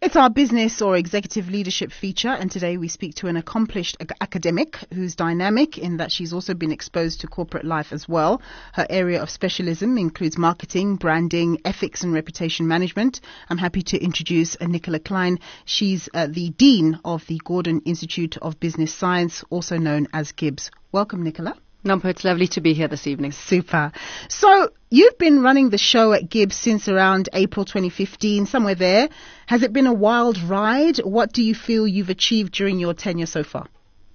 It's our business or executive leadership feature, and today we speak to an accomplished academic who's dynamic in that she's also been exposed to corporate life as well. Her area of specialism includes marketing, branding, ethics and reputation management. I'm happy to introduce Nicola Klein. She's the Dean of the Gordon Institute of Business Science, also known as GIBS. Welcome, Nicola. Nampo, it's lovely to be here this evening. Super. So you've been running the show at GIBS since around April 2015, somewhere there. Has it been a wild ride? What do you feel you've achieved during your tenure so far?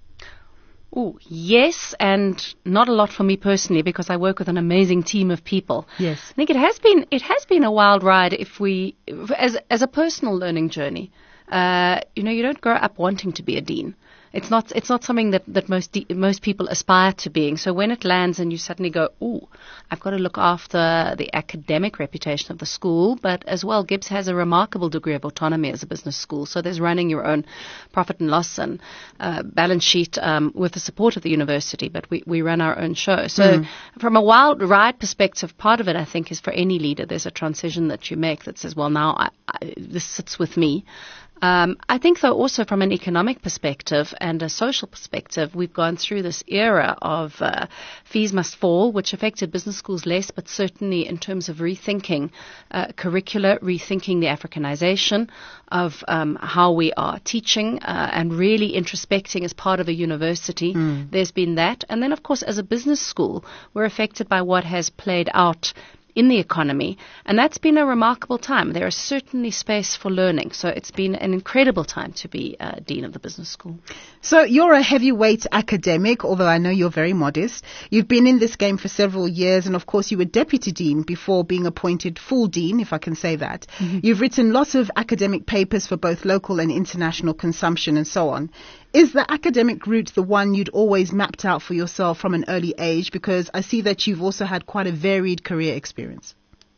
Oh, yes, and not a lot for me personally because I work with an amazing team of people. Yes. I think it has been a wild ride as a personal learning journey. You don't grow up wanting to be a dean. It's not something that most people aspire to being. So when it lands and you suddenly go, ooh, I've got to look after the academic reputation of the school, but as well, GIBS has a remarkable degree of autonomy as a business school. So there's running your own profit and loss and balance sheet with the support of the university, but we run our own show. So from a wild ride perspective, part of it, I think, is for any leader, there's a transition that you make that says, well, now this sits with me. I think, though, also from an economic perspective and a social perspective, we've gone through this era of fees must fall, which affected business schools less, but certainly in terms of rethinking curricula, rethinking the Africanization of how we are teaching and really introspecting as part of a university. There's been that. And then, of course, as a business school, we're affected by what has played out in the economy, and that's been a remarkable time. There is certainly space for learning, so it's been an incredible time to be Dean of the Business School. So you're a heavyweight academic, although I know you're very modest. You've been in this game for several years, and of course you were Deputy Dean before being appointed full Dean, if I can say that. You've written lots of academic papers for both local and international consumption and so on. Is the academic route the one you'd always mapped out for yourself from an early age? Because I see that you've also had quite a varied career experience.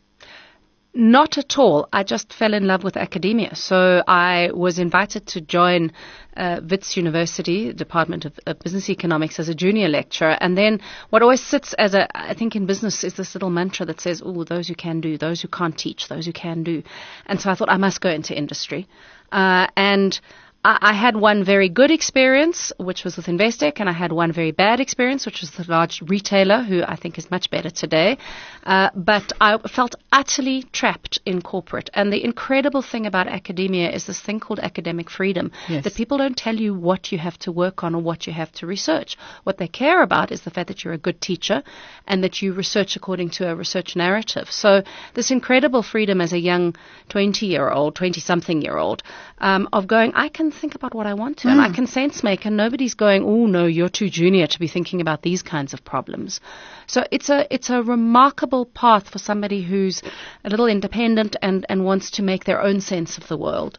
Not at all. I just fell in love with academia. So I was invited to join Wits University, Department of Business Economics, as a junior lecturer. And then what always sits I think in business is this little mantra that says, oh, those who can do, those who can't teach, those who can do. And so I thought I must go into industry. And I had one very good experience, which was with Investec, and I had one very bad experience, which was the large retailer, who I think is much better today. But I felt utterly trapped in corporate. And the incredible thing about academia is this thing called academic freedom, that people don't tell you what you have to work on or what you have to research. What they care about is the fact that you're a good teacher and that you research according to a research narrative. So this incredible freedom as a young 20-something-year-old, of going, I can think about what I want to, and I can sense make, and nobody's going, oh no, you're too junior to be thinking about these kinds of problems. So it's a remarkable path for somebody who's a little independent and wants to make their own sense of the world.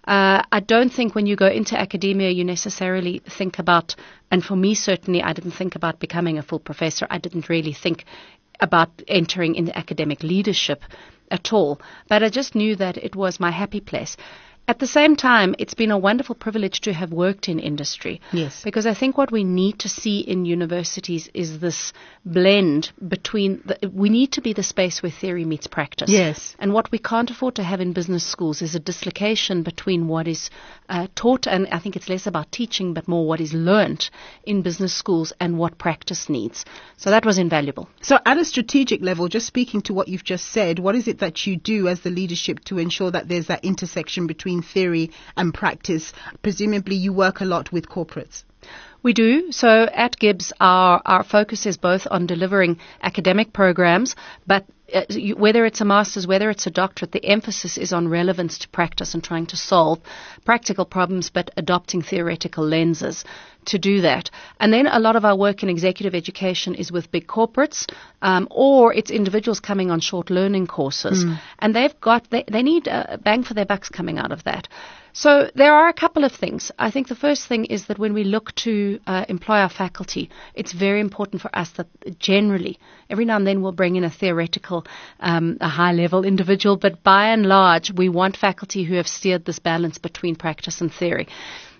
I don't think when you go into academia you necessarily think about, and for me certainly I didn't think about becoming a full professor. I didn't really think about entering into academic leadership at all, but I just knew that it was my happy place. At the same time, it's been a wonderful privilege to have worked in industry. Yes. Because I think what we need to see in universities is this blend between, we need to be the space where theory meets practice. Yes. And what we can't afford to have in business schools is a dislocation between what is taught, and I think it's less about teaching, but more what is learnt in business schools and what practice needs. So that was invaluable. So at a strategic level, just speaking to what you've just said, what is it that you do as the leadership to ensure that there's that intersection between theory and practice? Presumably you work a lot with corporates. We do. So at GIBS, our focus is both on delivering academic programs, but whether it's a master's, whether it's a doctorate, the emphasis is on relevance to practice and trying to solve practical problems, but adopting theoretical lenses to do that. And then a lot of our work in executive education is with big corporates, or it's individuals coming on short learning courses. And they need a bang for their bucks coming out of that. So there are a couple of things. I think the first thing is that when we look to employ our faculty, it's very important for us that generally, every now and then we'll bring in a theoretical, a high-level individual, but by and large, we want faculty who have steered this balance between practice and theory.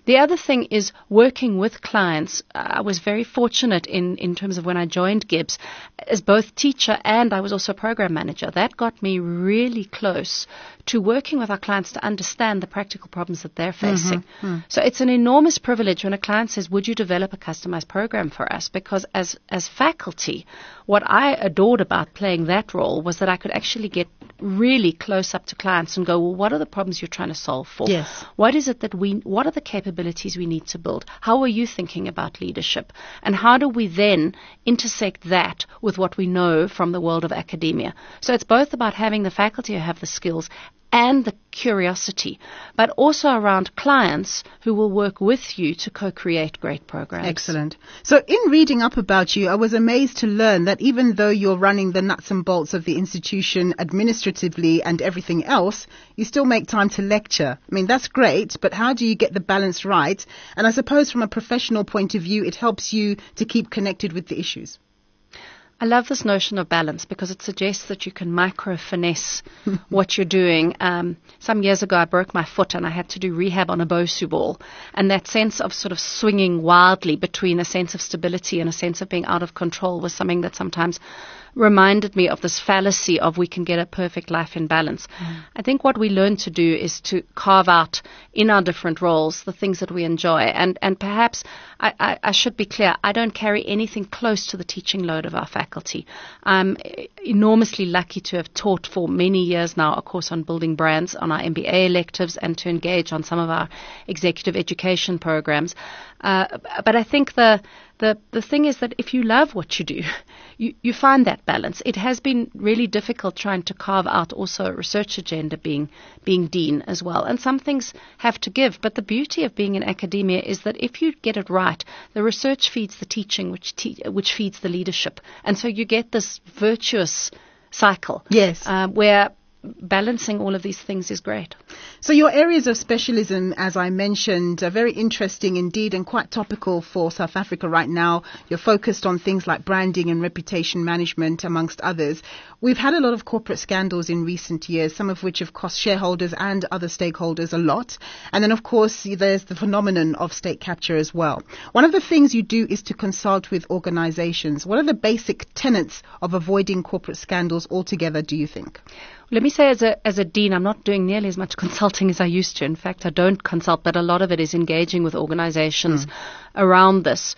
The other thing is working with clients. I was very fortunate in terms of when I joined GIBS as both teacher and I was also program manager. That got me really close to working with our clients to understand the practical problems that they're facing. So it's an enormous privilege when a client says, would you develop a customized program for us? Because as faculty, what I adored about playing that role was that I could actually get really close up to clients and go, well, what are the problems you're trying to solve for? Yes. What are the capabilities we need to build? How are you thinking about leadership? And how do we then intersect that with what we know from the world of academia? So it's both about having the faculty who have the skills and the curiosity, but also around clients who will work with you to co-create great programs. Excellent. So in reading up about you, I was amazed to learn that even though you're running the nuts and bolts of the institution administratively and everything else, you still make time to lecture. I mean, that's great, but how do you get the balance right? And I suppose from a professional point of view, it helps you to keep connected with the issues. I love this notion of balance because it suggests that you can micro-finesse what you're doing. Some years ago, I broke my foot and I had to do rehab on a Bosu ball. And that sense of sort of swinging wildly between a sense of stability and a sense of being out of control was something that sometimes reminded me of this fallacy of we can get a perfect life in balance. I think what we learn to do is to carve out in our different roles the things that we enjoy. And perhaps I should be clear, I don't carry anything close to the teaching load of our faculty. I'm enormously lucky to have taught for many years now a course on building brands on our MBA electives and to engage on some of our executive education programs. But I think the thing is that if you love what you do, you find that balance. It has been really difficult trying to carve out also a research agenda being dean as well. And some things have to give. But the beauty of being in academia is that if you get it right, the research feeds the teaching, which feeds the leadership. And so you get this virtuous cycle. Yes. Where balancing all of these things is great. So your areas of specialism, as I mentioned, are very interesting indeed and quite topical for South Africa right now. You're focused on things like branding and reputation management, amongst others. We've had a lot of corporate scandals in recent years, some of which have cost shareholders and other stakeholders a lot. And then, of course, there's the phenomenon of state capture as well. One of the things you do is to consult with organizations. What are the basic tenets of avoiding corporate scandals altogether, do you think? Let me say as a dean, I'm not doing nearly as much consulting as I used to. In fact, I don't consult, but a lot of it is engaging with organizations around this.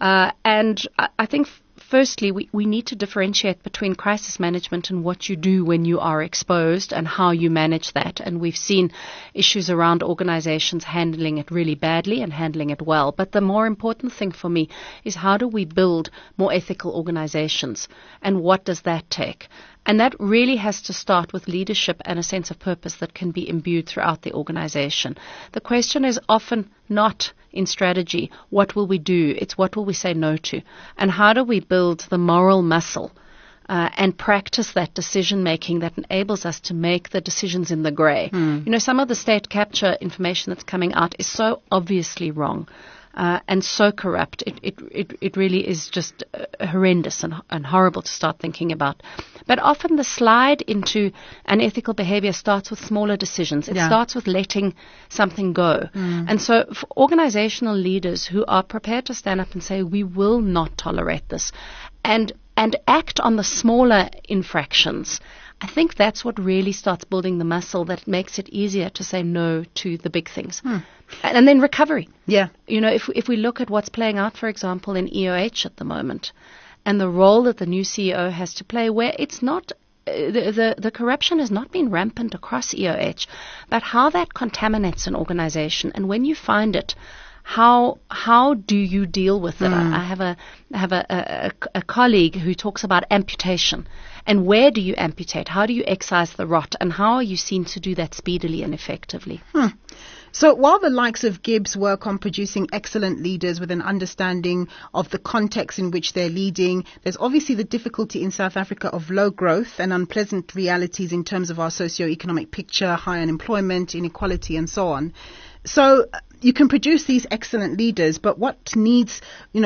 And I think firstly, we need to differentiate between crisis management and what you do when you are exposed and how you manage that. And we've seen issues around organizations handling it really badly and handling it well. But the more important thing for me is how do we build more ethical organizations and what does that take? And that really has to start with leadership and a sense of purpose that can be imbued throughout the organization. The question is often not in strategy, what will we do? It's what will we say no to? And how do we build the moral muscle and practice that decision making that enables us to make the decisions in the grey? You know, some of the state capture information that's coming out is so obviously wrong. And so corrupt. It really is just horrendous and horrible to start thinking about. But often the slide into unethical behavior starts with smaller decisions. It starts with letting something go. And so for organizational leaders who are prepared to stand up and say, we will not tolerate this, and act on the smaller infractions, I think that's what really starts building the muscle that makes it easier to say no to the big things. And then recovery. Yeah. You know, if we look at what's playing out, for example, in EOH at the moment, and the role that the new CEO has to play, where it's not the corruption has not been rampant across EOH, but how that contaminates an organization, and when you find it, how do you deal with it? I have a colleague who talks about amputation. And where do you amputate? How do you excise the rot? And how are you seen to do that speedily and effectively? So while the likes of GIBS work on producing excellent leaders with an understanding of the context in which they're leading, there's obviously the difficulty in South Africa of low growth and unpleasant realities in terms of our socio-economic picture, high unemployment, inequality, and so on. So you can produce these excellent leaders, but what needs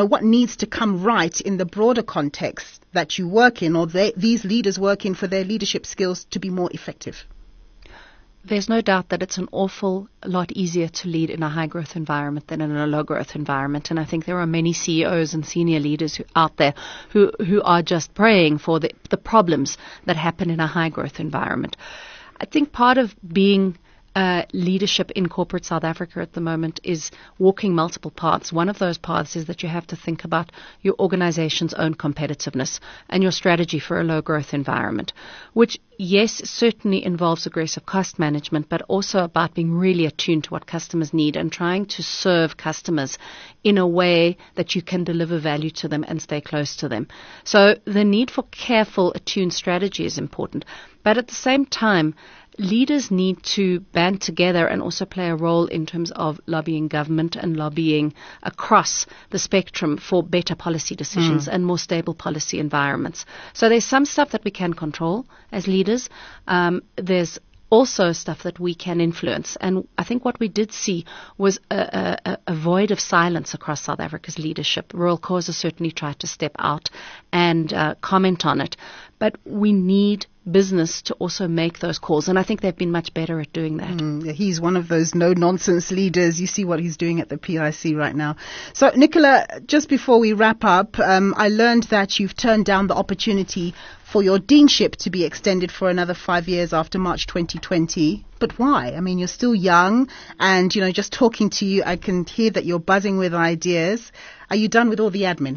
to come right in the broader context that you work in, or these leaders work in, for their leadership skills to be more effective? there's no doubt that it's an awful lot easier to lead in a high-growth environment than in a low-growth environment. And I think there are many CEOs and senior leaders out there who are just praying for the problems that happen in a high-growth environment. I think part of being leadership in corporate South Africa at the moment is walking multiple paths. One of those paths is that you have to think about your organization's own competitiveness and your strategy for a low growth environment, which, yes, certainly involves aggressive cost management, but also about being really attuned to what customers need and trying to serve customers in a way that you can deliver value to them and stay close to them. So the need for careful, attuned strategy is important. But at the same time, leaders need to band together and also play a role in terms of lobbying government and lobbying across the spectrum for better policy decisions and more stable policy environments. So there's some stuff that we can control as leaders. There's also stuff that we can influence. And I think what we did see was a void of silence across South Africa's leadership. Royal Causa certainly tried to step out and comment on it. But we need business to also make those calls, and I think they've been much better at doing that. He's one of those no-nonsense leaders. You see what he's doing at the PIC right now. So, Nicola, just before we wrap up, I learned that you've turned down the opportunity for your deanship to be extended for another 5 years after March 2020. But why? I mean, you're still young, and, just talking to you, I can hear that you're buzzing with ideas. Are you done with all the admin?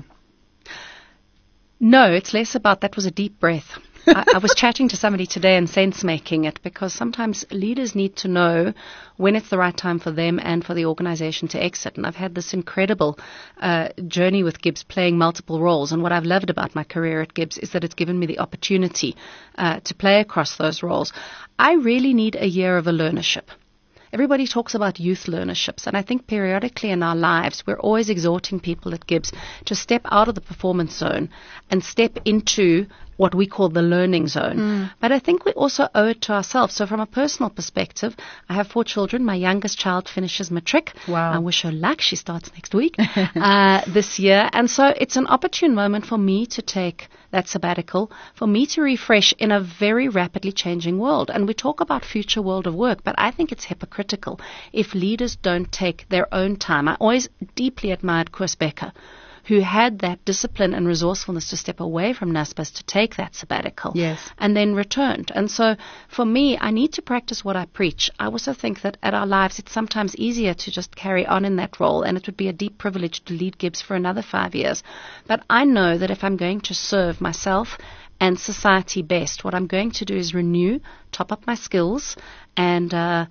No, it's less about that was a deep breath. I was chatting to somebody today and sense making it, because sometimes leaders need to know when it's the right time for them and for the organization to exit. And I've had this incredible journey with Gibbs, playing multiple roles. And what I've loved about my career at Gibbs is that it's given me the opportunity to play across those roles. I really need a year of a learnership. Everybody talks about youth learnerships, and I think periodically in our lives we're always exhorting people at Gibbs to step out of the performance zone and step into what we call the learning zone. But I think we also owe it to ourselves. So from a personal perspective, I have 4 children. My youngest child finishes matric. Wow. I wish her luck. She starts next week, this year. And so it's an opportune moment for me to take that sabbatical, for me to refresh in a very rapidly changing world. And we talk about future world of work, but I think it's hypocritical if leaders don't take their own time. I always deeply admired Koos Becker, who had that discipline and resourcefulness to step away from Naspers to take that sabbatical, yes, and then returned. And so for me, I need to practice what I preach. I also think that at our lives, it's sometimes easier to just carry on in that role, and it would be a deep privilege to lead Gibbs for another 5 years. But I know that if I'm going to serve myself and society best, what I'm going to do is renew, top up my skills, and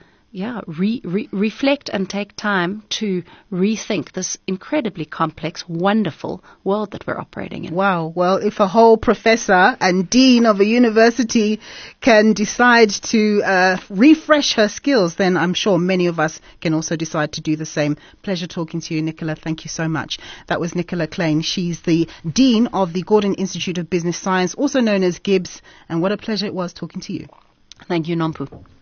reflect and take time to rethink this incredibly complex, wonderful world that we're operating in. Wow. Well, if a whole professor and dean of a university can decide to refresh her skills, then I'm sure many of us can also decide to do the same. Pleasure talking to you, Nicola. Thank you so much. That was Nicola Kleyn. She's the Dean of the Gordon Institute of Business Science, also known as Gibbs. And what a pleasure it was talking to you. Thank you, Nompu.